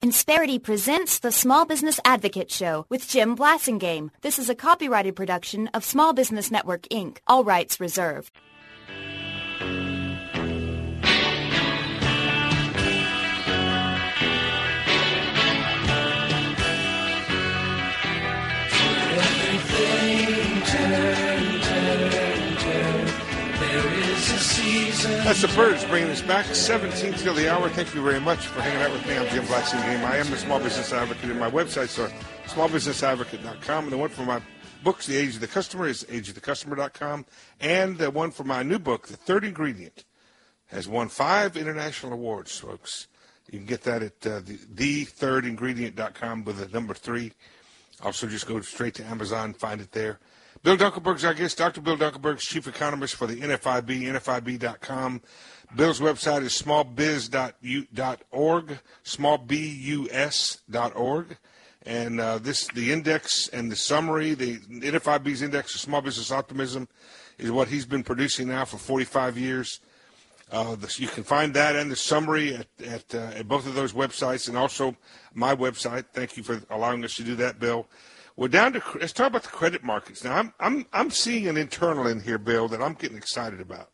Insperity presents the Small Business Advocate Show with Jim Blasingame. This is a copyrighted production of Small Business Network, Inc., all rights reserved. That's the Birds bringing us back 17 till the hour. Thank you very much for hanging out with me. I'm Jim Blasingame. I am the Small Business Advocate, and my websites are smallbusinessadvocate.com. And the one for my books, The Age of the Customer, is ageofthecustomer.com. And the one for my new book, The Third Ingredient, has won 5 international awards, folks. You can get that at thethirdingredient.com with the number 3. Also, just go straight to Amazon, find it there. Bill Dunkelberg's our guest. Dr. Bill Dunkelberg, Chief Economist for the NFIB, NFIB.com. Bill's website is smallbiz.org, smallbus.org. And the index and the summary, the NFIB's index of small business optimism, is what he's been producing now for 45 years. You can find that and the summary at both of those websites, and also my website. Thank you for allowing us to do that, Bill. We're down to, let's talk about the credit markets. Now, I'm seeing an internal in here, Bill, that I'm getting excited about.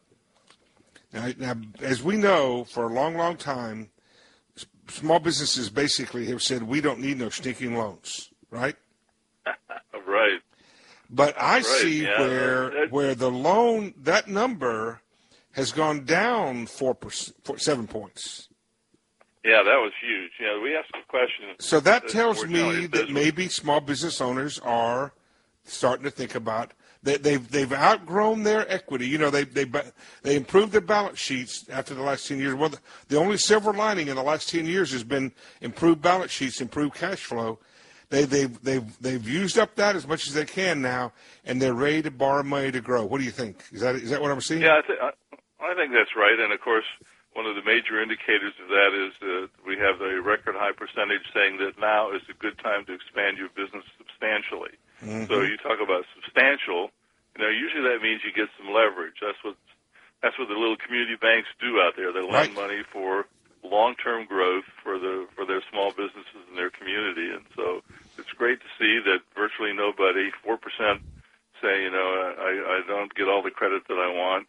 Now, as we know, for a long, long time, small businesses basically have said, we don't need no stinking loans, right? Right. But I see where the loan, that number has gone down 7 points. Yeah, that was huge. Yeah, we asked a question. So that tells me that maybe small business owners are starting to think about that they've outgrown their equity. You know, they improved their balance sheets after the last 10 years. Well, the only silver lining in the last 10 years has been improved balance sheets, improved cash flow. They've used up that as much as they can now, and they're ready to borrow money to grow. What do you think? Is that what I'm seeing? Yeah, I think that's right. And of course, one of the major indicators of that is that we have a record high percentage saying that now is a good time to expand your business substantially. Mm-hmm. So you talk about substantial, usually that means you get some leverage. That's what the little community banks do out there. They lend money for long-term growth for their small businesses in their community. And so it's great to see that virtually nobody, 4% say, I don't get all the credit that I want.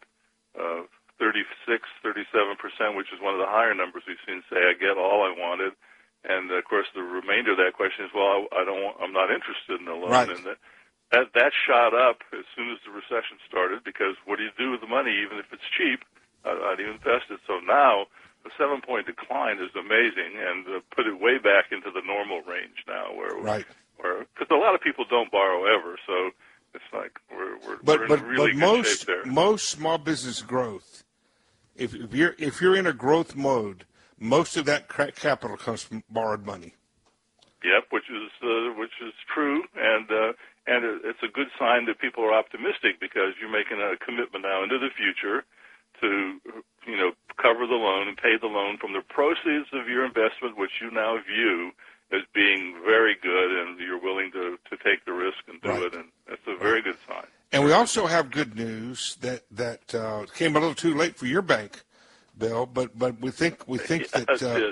37%, which is one of the higher numbers we've seen, say I get all I wanted, and of course the remainder of that question is, well, I'm not interested in the loan, right. And that shot up as soon as the recession started, because what do you do with the money even if it's cheap? How do you invest it? So now the 7-point decline is amazing, and put it way back into the normal range now, where because a lot of people don't borrow ever, so it's like we're in really good shape there. Most small business growth. If you're in a growth mode, most of that capital comes from borrowed money. Yep, which is true, and it's a good sign that people are optimistic, because you're making a commitment now into the future to cover the loan and pay the loan from the proceeds of your investment, which you now view as being very good, and you're willing to take the risk and do it, and that's a very good sign. And we also have good news that came a little too late for your bank, Bill. But we think that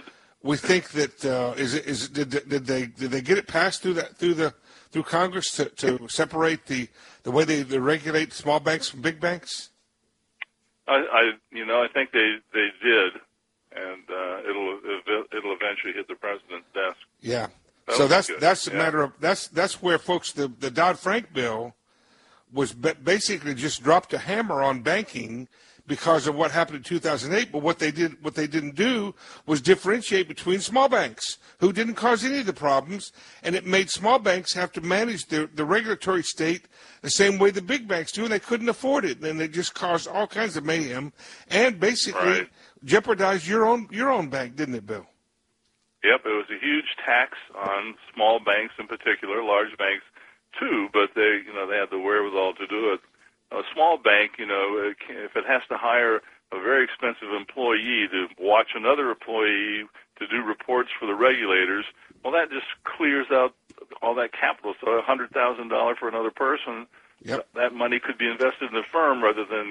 did they get it passed through Congress to separate the way they regulate small banks from big banks? I think they did, and it'll eventually hit the president's desk. Yeah. So that's a matter of that's where, folks, the Dodd-Frank bill was basically just dropped a hammer on banking because of what happened in 2008. But what they didn't do was differentiate between small banks, who didn't cause any of the problems, and it made small banks have to manage the regulatory state the same way the big banks do, and they couldn't afford it. And it just caused all kinds of mayhem, and basically jeopardized your own bank, didn't it, Bill? Yep, it was a huge tax on small banks in particular, large banks too, but they had the wherewithal to do it. A small bank, if it has to hire a very expensive employee to watch another employee to do reports for the regulators, well, that just clears out all that capital. So $100,000 for another person, that money could be invested in the firm rather than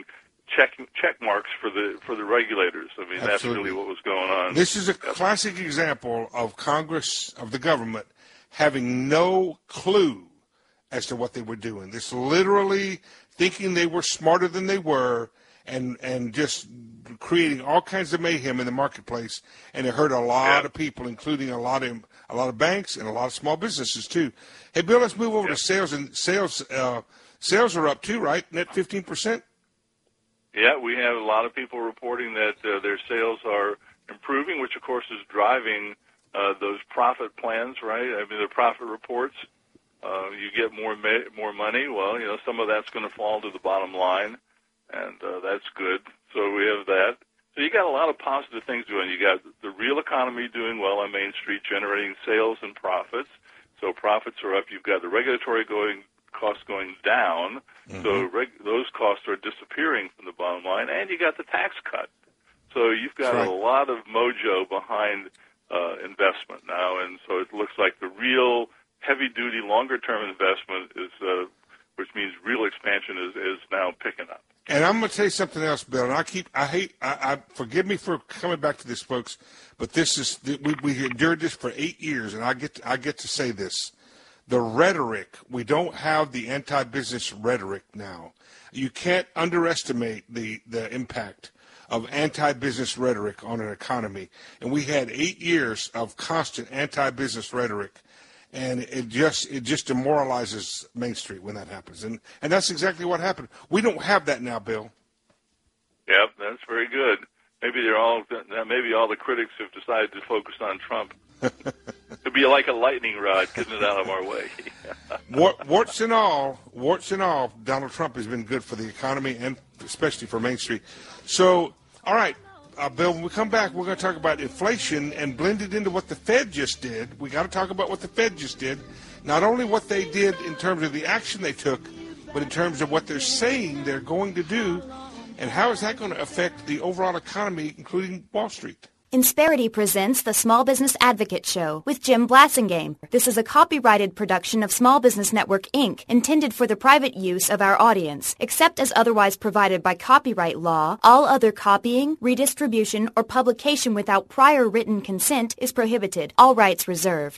check marks for the regulators. I mean, Absolutely. That's really what was going on. This is a classic example of Congress, of the government, having no clue as to what they were doing. This literally thinking they were smarter than they were, and just creating all kinds of mayhem in the marketplace, and it hurt a lot of people, including a lot of banks and a lot of small businesses too. Hey, Bill, let's move over to sales. And sales are up too, right? Net 15%. Yeah, we have a lot of people reporting that their sales are improving, which of course is driving those profit plans, right? I mean, the profit reports. You get more money. Well, some of that's going to fall to the bottom line, and that's good. So we have that. So you got a lot of positive things going. You got the real economy doing well on Main Street, generating sales and profits. So profits are up. You've got the regulatory costs going down. Mm-hmm. So those costs are disappearing from the bottom line, and you got the tax cut. So you've got a lot of mojo behind investment now, and so it looks like the real heavy-duty, longer-term investment is, which means real expansion is now picking up. And I'm going to tell you something else, Bill. And forgive me for coming back to this, folks, but this is we endured this for 8 years, and I get to say this: the rhetoric. We don't have the anti-business rhetoric now. You can't underestimate the impact of anti-business rhetoric on an economy. And we had 8 years of constant anti-business rhetoric. And it just demoralizes Main Street when that happens. And that's exactly what happened. We don't have that now, Bill. Yep, that's very good. Maybe all the critics have decided to focus on Trump. It'd be like a lightning rod getting it out of our way. Warts and all, Donald Trump has been good for the economy and especially for Main Street. So, all right. Bill, when we come back, we're going to talk about inflation and blend it into what the Fed just did. We got to talk about what the Fed just did. Not only what they did in terms of the action they took, but in terms of what they're saying they're going to do, and how is that going to affect the overall economy, including Wall Street. Insperity presents the Small Business Advocate Show with Jim Blasingame. This is a copyrighted production of Small Business Network, Inc., intended for the private use of our audience. Except as otherwise provided by copyright law, all other copying, redistribution, or publication without prior written consent is prohibited. All rights reserved.